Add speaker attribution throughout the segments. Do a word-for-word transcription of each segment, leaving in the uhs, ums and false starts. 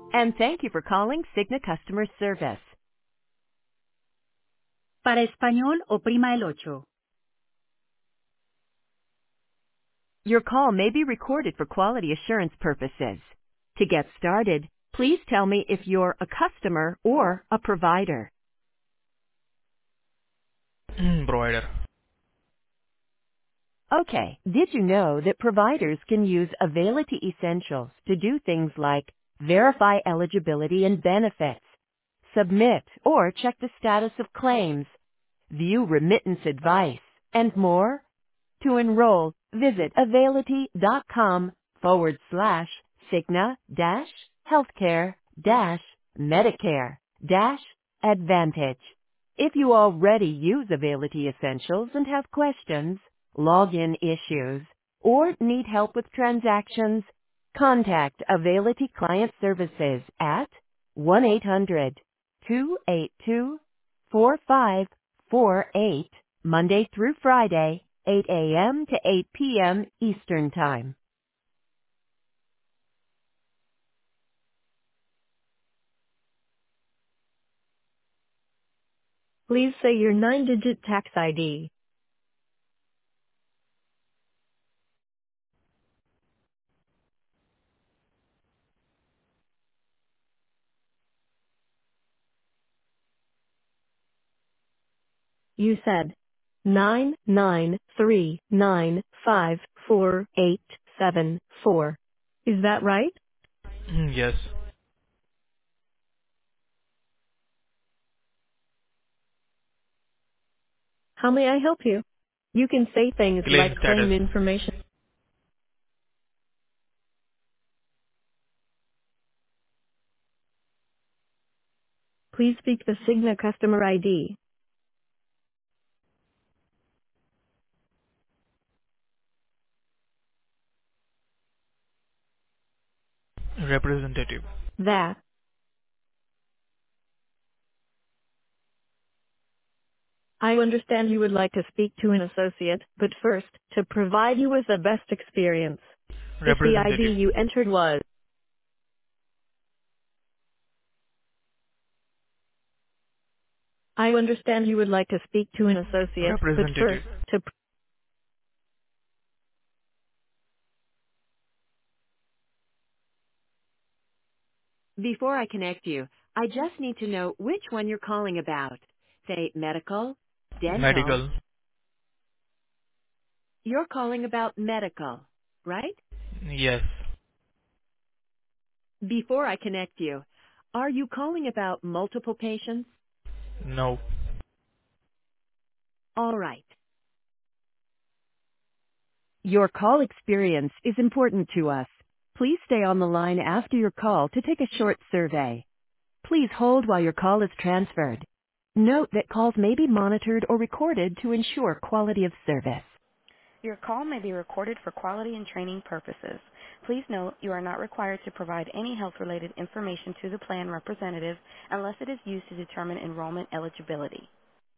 Speaker 1: And thank you for calling Cigna Customer Service.
Speaker 2: Para español, oprima el ocho.
Speaker 1: Your call may be recorded for quality assurance purposes. To get started, please tell me if you're a customer or a provider.
Speaker 3: Mm, provider.
Speaker 1: Okay, did you know that providers can use Availity Essentials to do things like verify eligibility and benefits, submit or check the status of claims, view remittance advice, and more? To enroll, visit availity.com forward slash Cigna dash healthcare dash Medicare dash Advantage. If you already use Availity Essentials and have questions, login issues, or need help with transactions, contact Availity Client Services at one eight hundred two eight two four five four eight Monday through Friday, eight a.m. to eight p.m. Eastern Time. Please say your nine-digit tax I D. You said nine nine three nine five four eight seven four. Is that right?
Speaker 3: Mm, yes.
Speaker 1: How may I help you? You can say things
Speaker 3: Claim
Speaker 1: like
Speaker 3: status.
Speaker 1: claim information. Please speak the Cigna customer I D.
Speaker 3: Representative.
Speaker 1: That. I understand you would like to speak to an associate, but first, to provide you with the best experience. If the I D
Speaker 3: Representative.
Speaker 1: you entered was, I understand you would like to speak to an associate, but first,
Speaker 3: Representative.
Speaker 1: to Before I connect you, I just need to know which one you're calling about. Say medical, dental.
Speaker 3: Medical.
Speaker 1: You're calling about medical, right?
Speaker 3: Yes.
Speaker 1: Before I connect you, are you calling about multiple patients?
Speaker 3: No.
Speaker 1: All right. Your call experience is important to us. Please stay on the line after your call to take a short survey. Please hold while your call is transferred. Note that calls may be monitored or recorded to ensure quality of service. Your call may be recorded for quality and training purposes. Please note you are not required to provide any health-related information to the plan representative unless it is used to determine enrollment eligibility.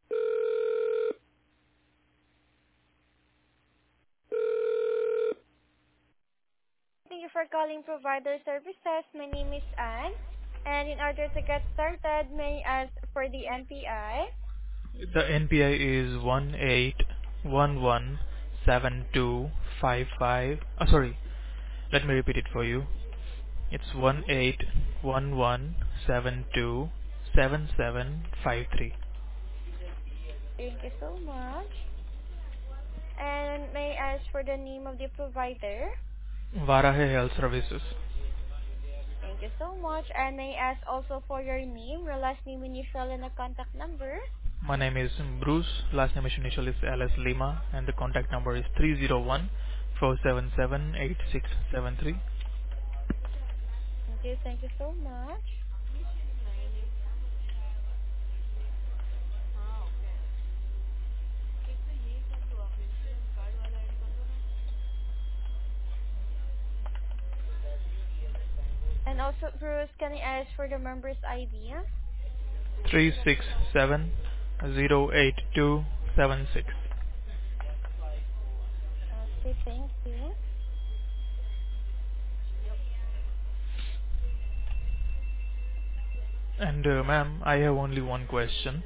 Speaker 1: Thank you for calling Provider Services. My name is Anne. And in order to get started, may I ask for the N P I?
Speaker 3: The N P I is one eight one one seven two five five. Oh, sorry. Let me repeat it for you. It's one eight one one seven two seven seven five three.
Speaker 1: Thank you so much. And may I ask for the name of the provider?
Speaker 3: Varahe Health Services.
Speaker 1: Thank you so much. And may I ask also for your name, your last name initial, and a contact number?
Speaker 3: My name is Bruce. Last name initial is L S Lima, and the contact number is three zero one four seven seven eight six seven three.
Speaker 1: Thank you. Thank you so much. And also, Bruce, can I ask for the member's I D?
Speaker 3: Three six seven zero eight two seven six.
Speaker 1: Okay, thank you.
Speaker 3: And uh, ma'am, I have only one question.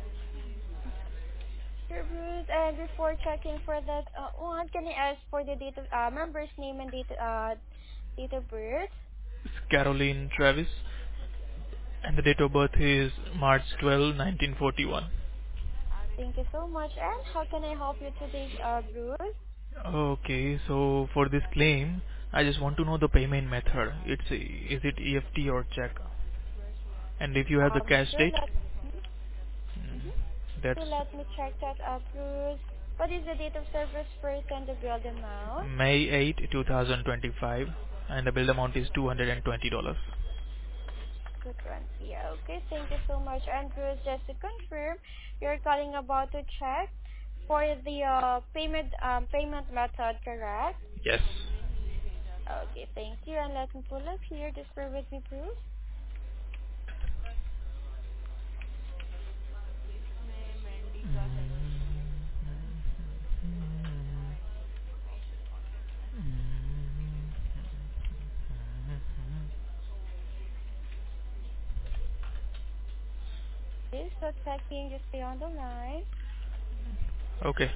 Speaker 4: Sure, Bruce. And before checking for that uh, one, can I ask for the date of uh, member's name and date uh date of birth?
Speaker 3: It's Caroline Travis, and the date of birth is March twelfth, nineteen forty-one.
Speaker 4: Thank you so much. And how can I help you today, uh, Bruce?
Speaker 3: Okay, so for this claim, I just want to know the payment method. It's is it E F T or check? And if you have the
Speaker 4: Um,
Speaker 3: cash
Speaker 4: sure.
Speaker 3: date,
Speaker 4: Let
Speaker 3: mm,
Speaker 4: mm-hmm.
Speaker 3: that's
Speaker 4: So let me check that, uh, Bruce. What is the date of service first and the bill amount?
Speaker 3: May eighth, twenty twenty-five, and the bill amount is two hundred twenty dollars.
Speaker 4: two twenty. Okay, thank you so much. And Bruce, just to confirm, you're calling about to check for the uh, payment um, payment method, correct?
Speaker 3: Yes.
Speaker 4: Okay, thank you. And let me pull up here. Just bear with me, Bruce. Okay, so checking, just stay on the line.
Speaker 3: Okay.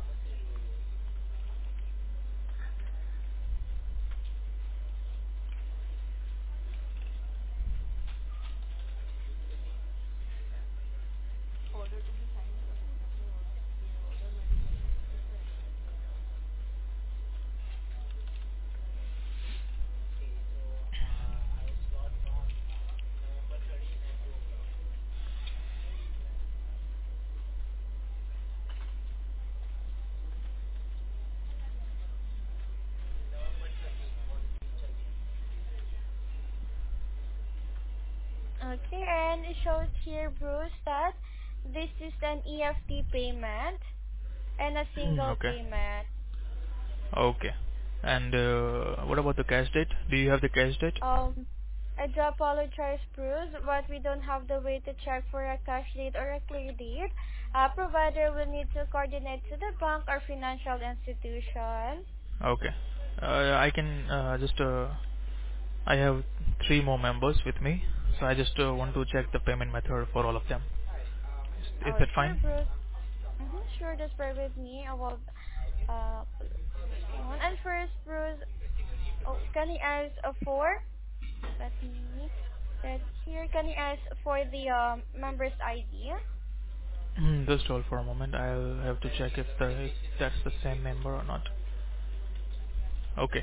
Speaker 4: Okay, and it shows here, Bruce, that this is an E F T payment and a
Speaker 3: Mm,
Speaker 4: single
Speaker 3: Okay.
Speaker 4: payment.
Speaker 3: Okay. And uh, what about the cash date? Do you have the cash date?
Speaker 4: Um, I do apologize, Bruce, but we don't have the way to check for a cash date or a clear date. A provider will need to coordinate to the bank or financial institution.
Speaker 3: Okay. Uh, I can uh, just uh, I have three more members with me, so I just uh, want to check the payment method for all of them. Is, is
Speaker 4: Oh,
Speaker 3: that
Speaker 4: sure,
Speaker 3: fine?
Speaker 4: Bruce. Mm-hmm, sure, just bear with me. I will uh, pull up this one. And first, Bruce, oh, can I ask uh, for? Let me check here. Can I ask for the um, member's I D?
Speaker 3: Mm, Just hold for a moment. I'll have to check if, the, if that's the same member or not. Okay.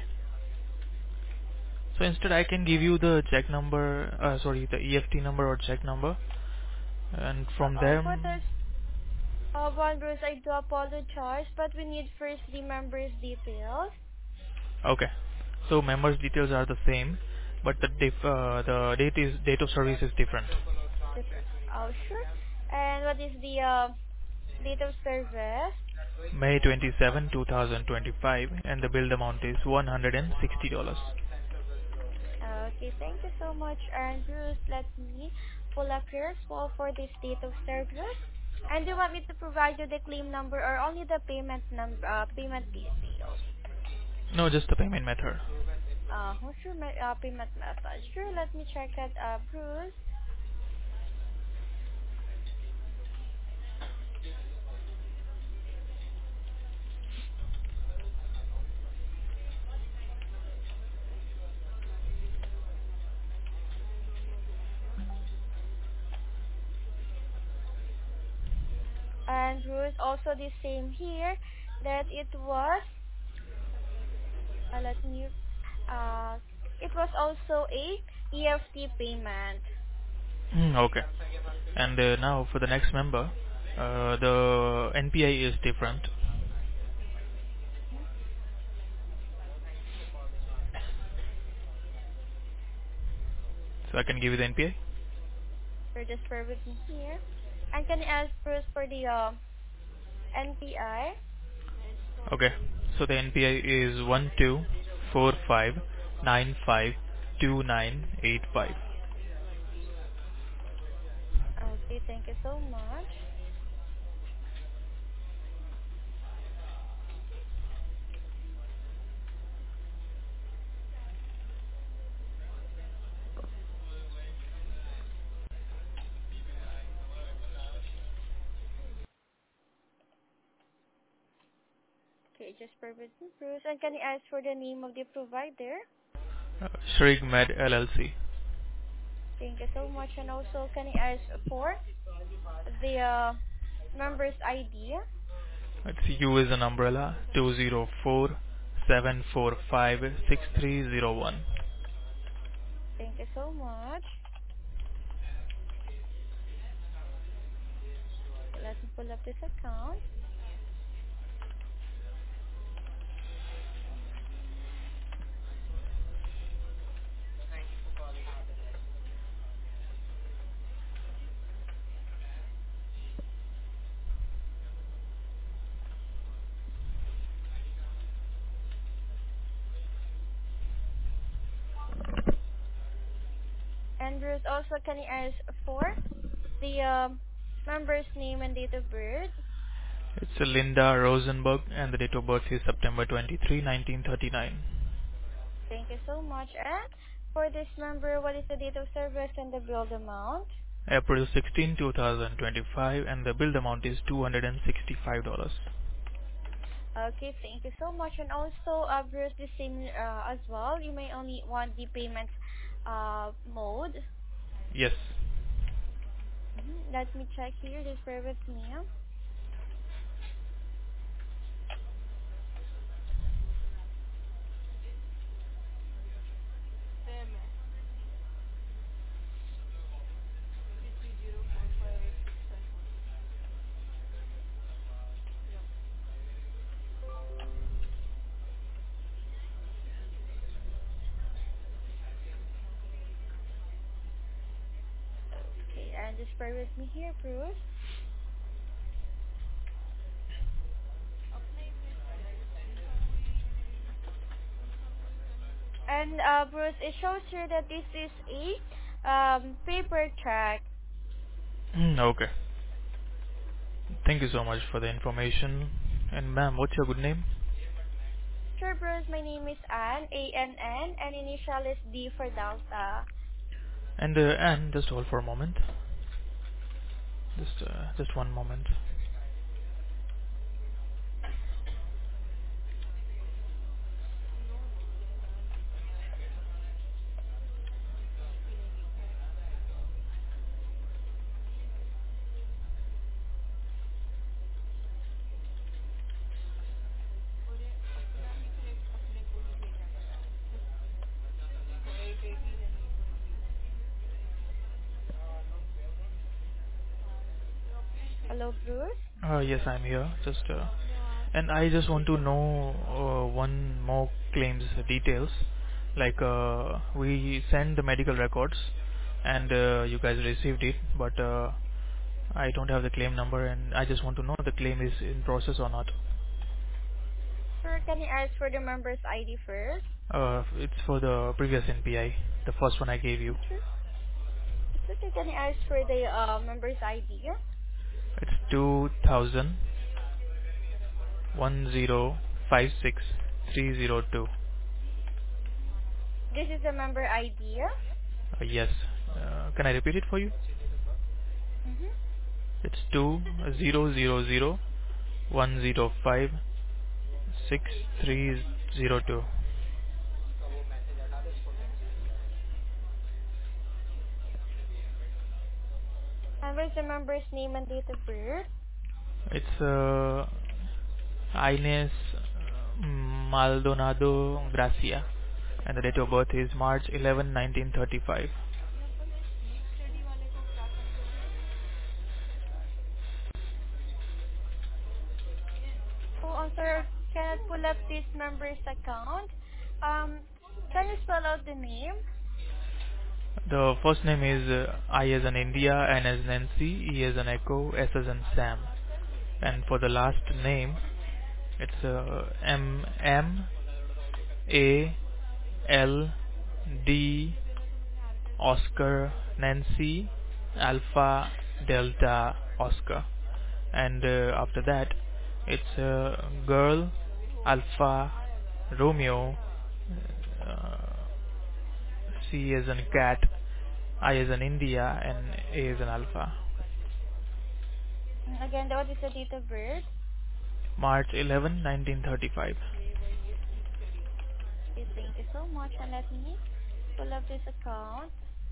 Speaker 3: So instead, I can give you the check number. Uh, sorry, the E F T number or check number, and
Speaker 4: Uh,
Speaker 3: from
Speaker 4: um, for
Speaker 3: them.
Speaker 4: this uh, one, Bruce, I do apologize, but we need first the member's details.
Speaker 3: Okay. So members' details are the same, but the dif- uh, the date is date of service is different.
Speaker 4: Different. Oh, sure. And what is the uh, date of service?
Speaker 3: May twenty-seventh, twenty twenty-five, and the bill amount is one hundred sixty dollars.
Speaker 4: Okay, thank you so much. And Bruce, let me pull up here as well for this date of service. And do you want me to provide you the claim number or only the payment number, uh, payment details?
Speaker 3: No, just the payment method.
Speaker 4: Uh, what's your me- uh, payment method? Sure, let me check that, uh, Bruce. And Bruce, also the same here, that it was, uh, let me, uh, it was also a E F T payment.
Speaker 3: Hmm, okay. And uh, now for the next member, uh, the N P I is different.
Speaker 4: Mhm.
Speaker 3: So I can give you the N P I.
Speaker 4: So just bear with me here. And can I ask Bruce for the uh, N P I?
Speaker 3: Okay. So the N P I is one two four five nine five two nine eight five.
Speaker 4: Okay, thank you so much. Okay, just bear with me, Bruce. And can I ask for the name of the provider?
Speaker 3: Uh, Shrig Med L L C.
Speaker 4: Thank you so much. And also, can I ask for the uh, member's I D?
Speaker 3: It's U as an umbrella, two zero four seven four five six three zero one.
Speaker 4: Thank you so much. Let me pull up this account. And Bruce, also, can I ask for the um, member's name and date of birth?
Speaker 3: It's Linda Rosenberg, and the date of birth is September twenty-third, nineteen thirty-nine.
Speaker 4: Thank you so much. And for this member, what is the date of service and the billed amount?
Speaker 3: April sixteenth, two thousand twenty-five, and the billed amount is two hundred sixty-five dollars.
Speaker 4: Okay, thank you so much. And also, uh, Bruce, the same uh, as well. You may only want the payment uh, mode.
Speaker 3: Yes.
Speaker 4: Mhm. Let me check here. Just bear with me. Okay, and just bear with me here, Bruce. And uh, Bruce, it shows here that this is a um, paper track.
Speaker 3: Mm, okay. Thank you so much for the information. And ma'am, what's your good name?
Speaker 4: Sure, Bruce. My name is Ann, A N N, and initial is D for Delta.
Speaker 3: And uh, and just hold for a moment. Just uh, just one moment.
Speaker 4: Hello, Bruce.
Speaker 3: Uh, yes, I'm here. Just uh, and I just want to know uh, one more claims details. Like uh, we send the medical records, and uh, you guys received it, but uh, I don't have the claim number, and I just want to know the claim is in process or not.
Speaker 4: Sure, can I ask for the member's I D first?
Speaker 3: Uh, it's for the previous N P I, the first one I gave you.
Speaker 4: Sure. It's okay. Can I ask for the uh, member's I D?
Speaker 3: It's two thousand one zero five six three zero two.
Speaker 4: This is the member I D.
Speaker 3: Uh, yes. Uh, can I repeat it for you?
Speaker 4: Mm-hmm.
Speaker 3: It's two zero zero zero one zero five six three zero two.
Speaker 4: And where's the member's name and date of birth?
Speaker 3: It's uh, Ines Maldonado Gracia, and the date of birth is March eleventh, nineteen thirty-five.
Speaker 4: Oh, I'm sorry. I cannot pull up this member's account. Um, can you spell out the name?
Speaker 3: The first name is uh, I as an India, N as Nancy, E as an Echo, S as in Sam. And for the last name, it's uh, M M A L D Oscar Nancy Alpha Delta Oscar. And uh, after that, it's uh, Girl Alpha Romeo, uh, C as in cat, I as in India, and A as in alpha.
Speaker 4: Mm, Again, what is the date of birth?
Speaker 3: March eleventh, nineteen thirty-five.
Speaker 4: Okay, thank you so much. And let me pull up this account.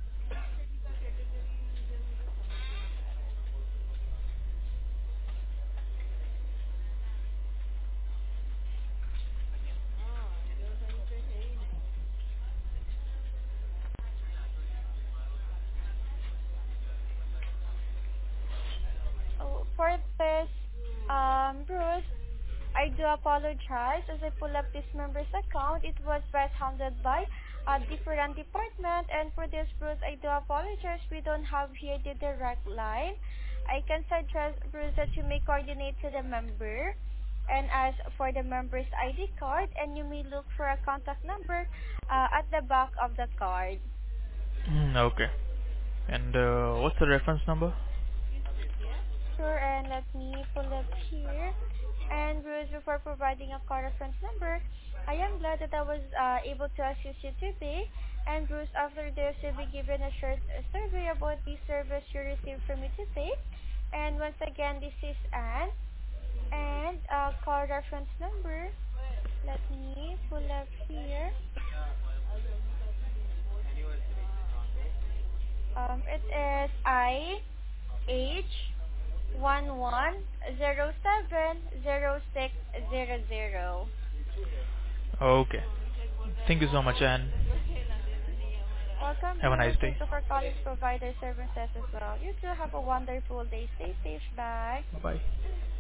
Speaker 4: Oh, for this, um, Bruce, I do apologize as I pull up this member's account. It was best handled by a different department. And for this, Bruce, I do apologize. We don't have here the direct line. I can suggest, Bruce, that you may coordinate to the member and ask for the member's I D card, and you may look for a contact number uh, at the back of the card.
Speaker 3: Mm, okay. And uh, what's the reference number?
Speaker 4: Sure, and let me pull up here. And Bruce, before providing a call reference number, I am glad that I was uh, able to assist you today. And Bruce, after this, you'll be given a short uh, survey about the service you received from me today. And once again, this is Anne. And uh, call reference number, let me pull up here. Um, it is I H one one zero seven zero six zero zero.
Speaker 3: Okay. Thank you so much, and
Speaker 4: Welcome,
Speaker 3: have a
Speaker 4: Bruce.
Speaker 3: nice day.
Speaker 4: Thank you for calling Provider Services as well. You too have a wonderful day. Stay safe. Bye.
Speaker 3: Bye-bye.